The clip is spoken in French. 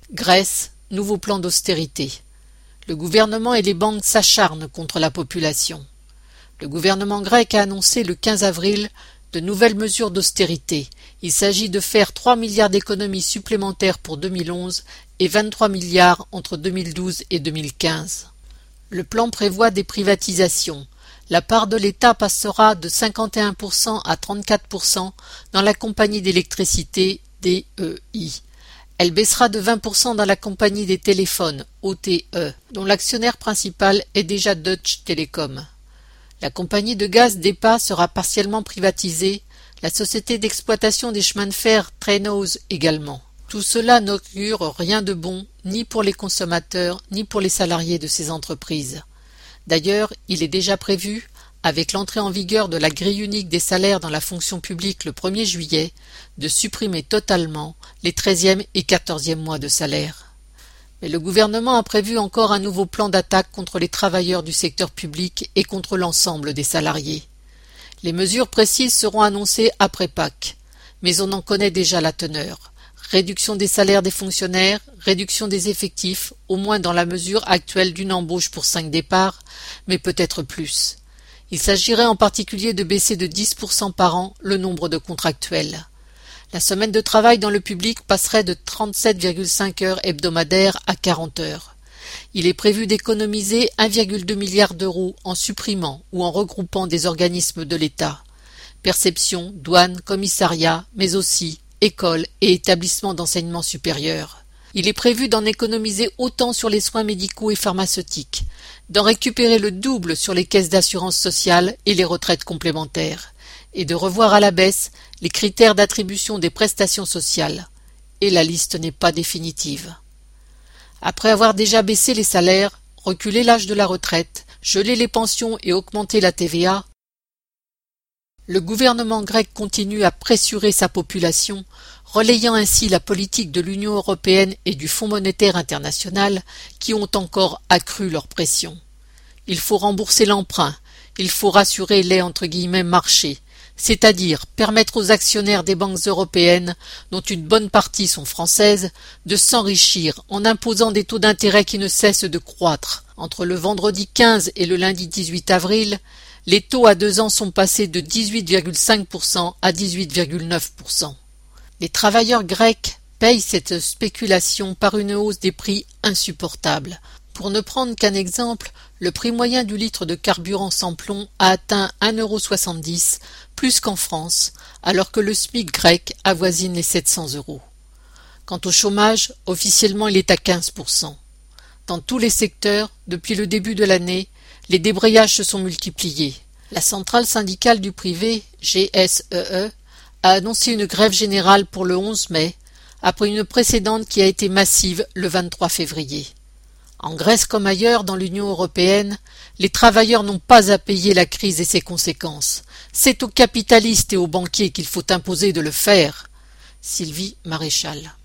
Grèce, nouveau plan d'austérité. Le gouvernement et les banques s'acharnent contre la population. Le gouvernement grec a annoncé le 15 avril de nouvelles mesures d'austérité. Il s'agit de faire 3 milliards d'économies supplémentaires pour 2011 et 23 milliards entre 2012 et 2015. Le plan prévoit des privatisations. La part de l'État passera de 51% à 34% dans la compagnie d'électricité DEI. Elle baissera de 20% dans la compagnie des téléphones OTE, dont l'actionnaire principal est déjà Deutsche Telekom. La compagnie de gaz DEPA sera partiellement privatisée, la société d'exploitation des chemins de fer Trainose également. Tout cela n'augure rien de bon, ni pour les consommateurs, ni pour les salariés de ces entreprises. D'ailleurs, il est déjà prévu, avec l'entrée en vigueur de la grille unique des salaires dans la fonction publique le 1er juillet, de supprimer totalement les 13e et 14e mois de salaire. Mais le gouvernement a prévu encore un nouveau plan d'attaque contre les travailleurs du secteur public et contre l'ensemble des salariés. Les mesures précises seront annoncées après Pâques, mais on en connaît déjà la teneur. Réduction des salaires des fonctionnaires, réduction des effectifs, au moins dans la mesure actuelle d'une embauche pour 5 départs, mais peut-être plus. Il s'agirait en particulier de baisser de 10% par an le nombre de contractuels. La semaine de travail dans le public passerait de 37,5 heures hebdomadaires à 40 heures. Il est prévu d'économiser 1,2 milliard d'euros en supprimant ou en regroupant des organismes de l'État. Perception, douane, commissariat, mais aussi écoles et établissements d'enseignement supérieur. Il est prévu d'en économiser autant sur les soins médicaux et pharmaceutiques, d'en récupérer le double sur les caisses d'assurance sociale et les retraites complémentaires, et de revoir à la baisse les critères d'attribution des prestations sociales. Et la liste n'est pas définitive. Après avoir déjà baissé les salaires, reculé l'âge de la retraite, gelé les pensions et augmenté la TVA, le gouvernement grec continue à pressurer sa population, relayant ainsi la politique de l'Union européenne et du Fonds monétaire international qui ont encore accru leur pression. Il faut rembourser l'emprunt, il faut rassurer les « marchés », c'est-à-dire permettre aux actionnaires des banques européennes, dont une bonne partie sont françaises, de s'enrichir en imposant des taux d'intérêt qui ne cessent de croître. Entre le vendredi 15 et le lundi 18 avril, les taux à 2 ans sont passés de 18,5% à 18,9%. Les travailleurs grecs payent cette spéculation par une hausse des prix insupportable. Pour ne prendre qu'un exemple, le prix moyen du litre de carburant sans plomb a atteint 1,70 €, plus qu'en France, alors que le SMIC grec avoisine les 700 €. Quant au chômage, officiellement il est à 15%. Dans tous les secteurs, depuis le début de l'année, les débrayages se sont multipliés. La centrale syndicale du privé, GSEE, a annoncé une grève générale pour le 11 mai, après une précédente qui a été massive le 23 février. En Grèce comme ailleurs dans l'Union européenne, les travailleurs n'ont pas à payer la crise et ses conséquences. C'est aux capitalistes et aux banquiers qu'il faut imposer de le faire. Sylvie Maréchal.